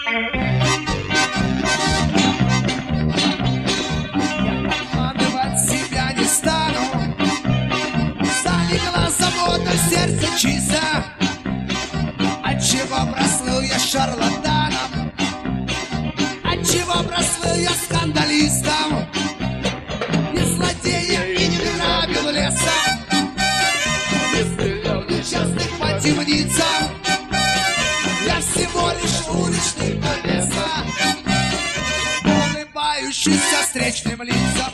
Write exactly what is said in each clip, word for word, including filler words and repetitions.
Обманывать себя не стану. Залегла забота, сердце чисто. Отчего прослыл я шарлатаном? Отчего прослыл я скандалистом? Не злодея и не грабил леса, не стрелял несчастных по темницам. Я всего лишь уличный повеса, улыбающийся встречным лицам.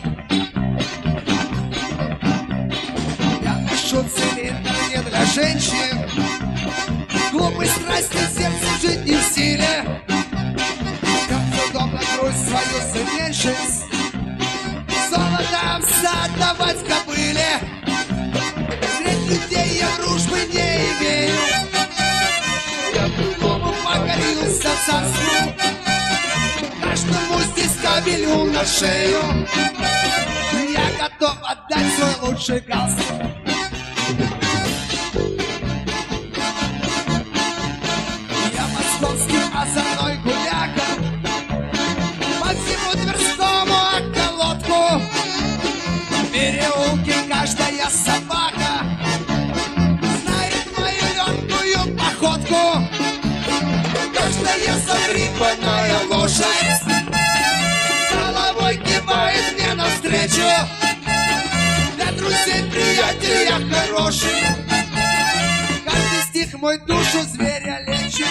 Я ношу цилиндр не для женщин, глупой страсти сердце жить не в силе. Как удобно грудь свою совершить, золотом отдавать кобыле. Средь людей я дружбы не имею, я другому покорился царству. Каждому здесь кабелю на шею я готов отдать свой лучший галстук. Я московский озорной гуляка, по всему Тверскому околотку. В переулке каждая собака знает мою легкую походку. Каждая загребанная лошадь головой кивает мне навстречу. Для друзей, приятель я хороший, каждый стих мой душу зверя лечит.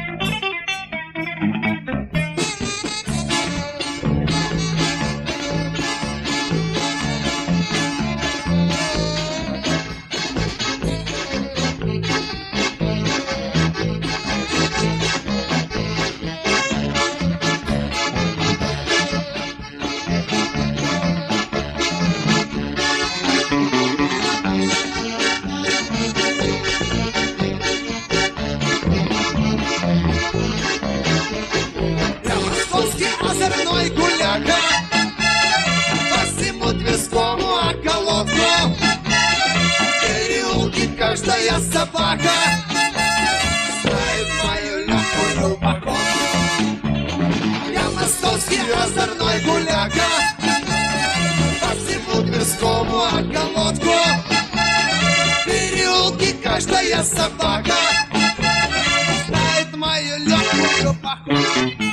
Озорной гуляка, по всему Тверскому околотку. В переулке каждая собака знает мою легкую походку. Я московский озорной гуляка, по всему Тверскому околотку. В переулке каждая собака знает мою легкую походку.